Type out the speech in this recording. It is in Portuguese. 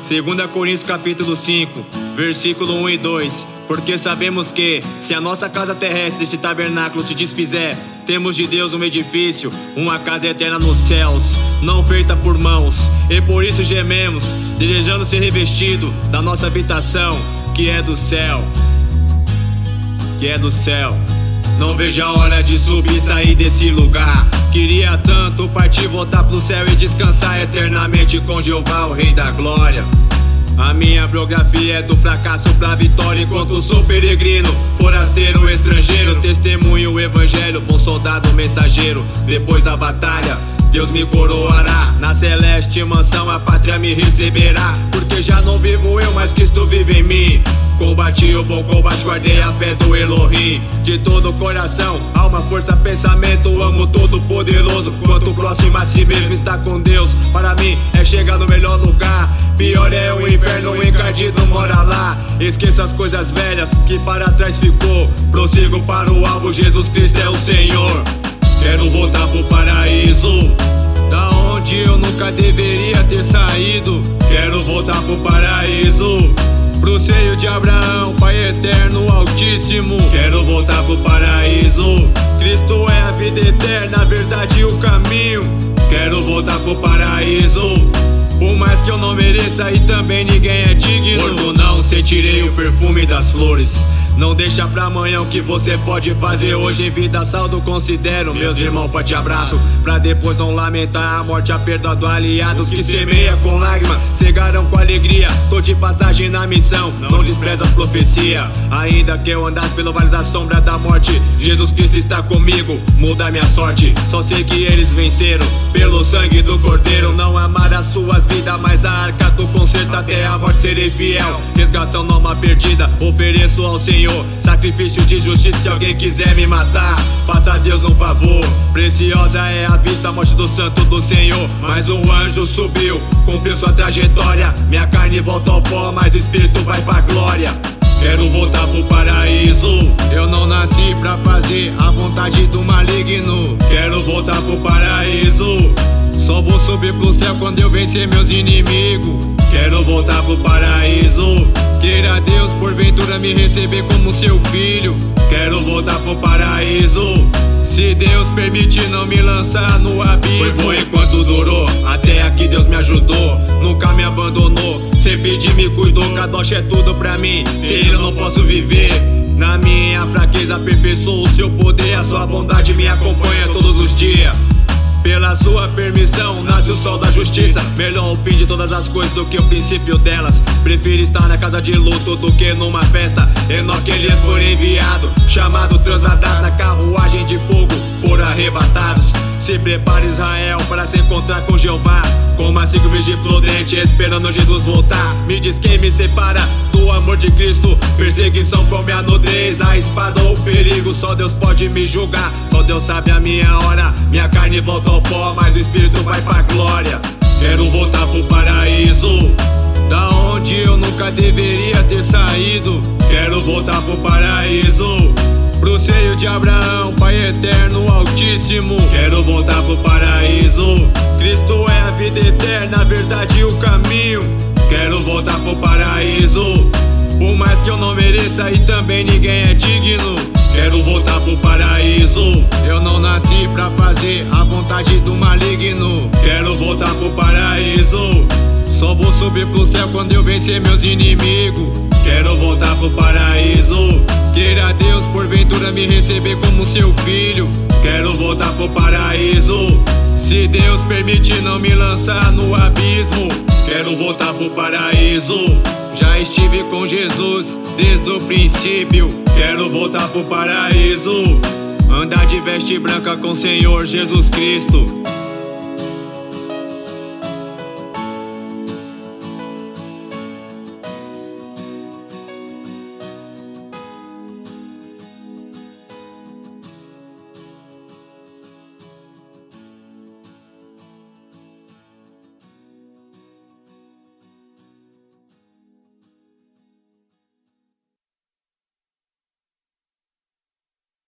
2 Coríntios capítulo 5, versículo 1 e 2. Porque sabemos que, se a nossa casa terrestre, este tabernáculo, se desfizer, temos de Deus um edifício, uma casa eterna nos céus, não feita por mãos. E por isso gememos, desejando ser revestido da nossa habitação, que é do céu. Não vejo a hora de subir e sair desse lugar. Queria tanto partir, voltar pro céu e descansar eternamente com Jeová, o Rei da Glória. A minha biografia é do fracasso pra vitória. Enquanto sou peregrino, forasteiro, estrangeiro, testemunho o evangelho, bom soldado, mensageiro. Depois da batalha, Deus me coroará. Na celeste mansão a pátria me receberá. Porque já não vivo eu, mas Cristo vive em mim. Combati o bom combate, guardei a fé do Elohim. De todo o coração, alma, força, pensamento, amo todo poderoso. Quanto próximo a si mesmo está com Deus, para mim é chegar no melhor lugar. Pior é o inferno, o encardido mora lá. Esqueça as coisas velhas que para trás ficou. Prossigo para o alvo, Jesus Cristo é o Senhor. Quero voltar pro paraíso, da onde eu nunca deveria ter saído. Quero voltar pro paraíso, pro seio de Abraão, Pai eterno, altíssimo. Quero voltar pro paraíso, Cristo é a vida eterna, a verdade e o caminho. Quero voltar pro paraíso, por mais que eu não mereça e também ninguém é digno. Morto não sentirei o perfume das flores. Não deixa pra amanhã o que você pode fazer hoje. Em vida saldo considero, meus irmãos, forte abraço. Pra depois não lamentar a morte, a perda do aliados. Que semeia com lágrima, cegarão com alegria. Tô de passagem na missão, não despreza as profecias. Ainda que eu andasse pelo vale da sombra da morte, Jesus Cristo está comigo, muda minha sorte. Só sei que eles venceram, pelo sangue do Cordeiro. Não amar as suas vidas, mas a arca do conserto. Até a morte serei fiel, resgatando alma perdida. Ofereço ao Senhor sacrifício de justiça. Se alguém quiser me matar, faça a Deus um favor. Preciosa é a vista, a morte do santo do Senhor. Mas um anjo subiu, cumpriu sua trajetória. Minha carne volta ao pó, mas o espírito vai pra glória. Quero voltar pro paraíso, eu não nasci pra fazer a vontade do maligno. Quero voltar pro paraíso, só vou subir pro céu quando eu vencer meus inimigos. Quero voltar pro paraíso, queira Deus porventura me receber como seu filho. Quero voltar pro paraíso, se Deus permitir não me lançar no abismo. Pois foi enquanto durou, até aqui Deus me ajudou, nunca me abandonou, sempre de me cuidou. Kadosh é tudo pra mim, sem ele eu não posso viver. Na minha fraqueza aperfeiçoou o seu poder, a sua bondade me acompanha todos os dias. Pela sua permissão nasce o sol da justiça. Melhor o fim de todas as coisas do que o princípio delas. Prefiro estar na casa de luto do que numa festa. Enoque e Elias foram enviados, chamado transladados na carruagem de fogo, foram arrebatados. Se prepara Israel para se encontrar com Jeová, como assim que o vigília prudente esperando Jesus voltar. Me diz quem me separa do amor de Cristo. Perseguição, fome, a nudez, a espada ou o perigo. Só Deus pode me julgar, só Deus sabe a minha hora. Minha carne volta ao pó, mas o espírito vai pra glória. Quero voltar pro paraíso, da onde eu nunca deveria ter saído. Quero voltar pro paraíso, pro seio de Abraão, Pai eterno, altíssimo. Quero voltar pro paraíso, Cristo é a vida eterna, a verdade e o caminho. Quero voltar pro paraíso, por mais que eu não mereça e também ninguém é digno. Quero voltar pro paraíso, eu não nasci pra fazer a vontade do maligno. Quero voltar pro paraíso, só vou subir pro céu quando eu vencer meus inimigos. Quero voltar pro paraíso, queira Deus porventura me receber como seu filho. Quero voltar pro paraíso, se Deus permitir não me lançar no abismo. Quero voltar pro paraíso, já estive com Jesus desde o princípio. Quero voltar pro paraíso, andar de veste branca com o Senhor Jesus Cristo.